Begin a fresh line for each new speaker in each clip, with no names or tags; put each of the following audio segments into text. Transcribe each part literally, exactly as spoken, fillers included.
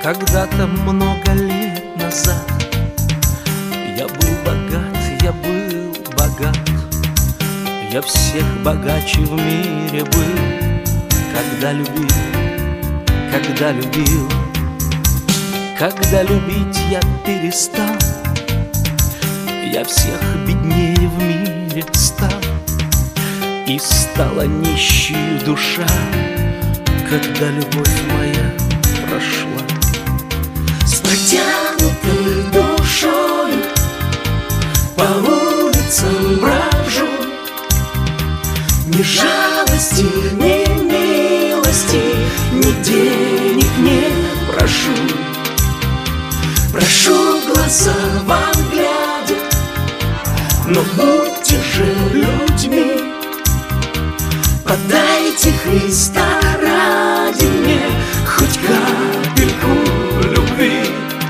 Когда-то много лет назад я был богат, я был богат. Я всех богаче в мире был, когда любил, когда любил. Когда любить я перестал, я всех беднее в мире стал. И стала нищей душа, когда любовь моя прошла.
С протянутой душой по улицам брожу, ни жалости, ни милости, ни денег не прошу. Прошу глаза вам глядя, но будьте же людьми. Подайте Христа ради мне хоть капельку любви.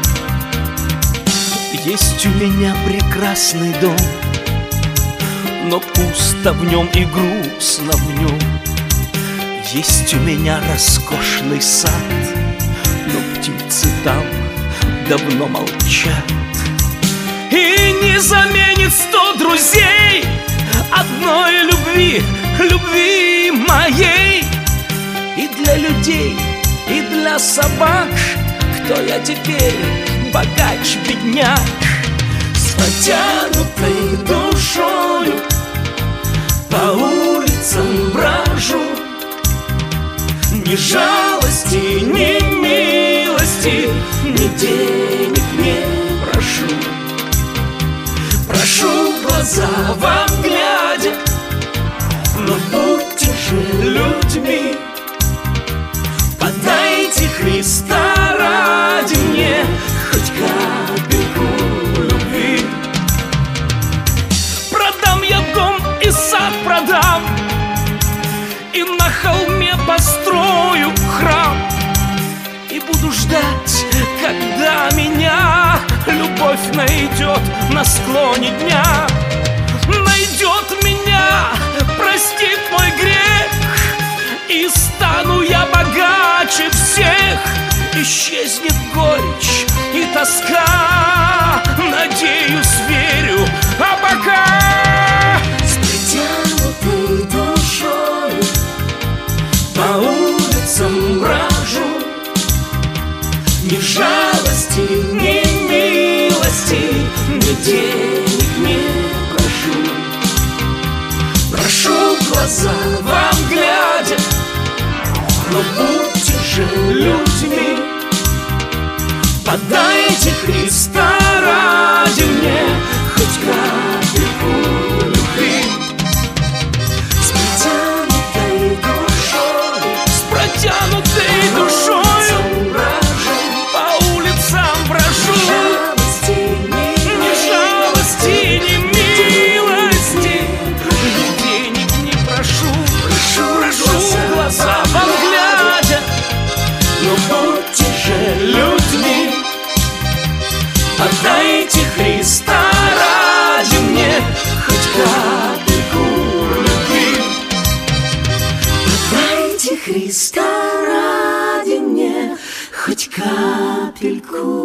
Есть у меня прекрасный дом, но пусто в нем и грустно в нем. Есть у меня роскошный сад, но птицы там давно молчат. И не заменит сто друзей одной любви, любви моей. И для людей, и для собак, кто я теперь, богач, бедняк.
С протянутой душою по улицам брожу, ни жалости, ни милости, ни денег не прошу. Прошу глаза вам глядя, но будьте же людьми. Подайте Христа ради мне хоть капельку любви.
Продам я дом и сад продам, и на холме построю храм. И буду ждать, когда меня любовь найдет на склоне дня. Найдет меня, простит мой грех, и стану я богаче всех. Исчезнет горечь и тоска, надеюсь, верю, а пока
с притянутой душой по улицам брожу, ни жалости, ни милости, ни денег не прошу. Прошу глаза вам глядя, но будьте же людьми. Подайте Христа ради мне хоть капельку любви. С протянутой душой,
с протянутой душой по улицам брожу. Ни жалости, ни милости, ни денег не прошу. Прошу глаза вам глядя,
но будьте же людьми. Подайте Христа ради мне хоть капельку любви. Подайте Христа ради мне хоть капельку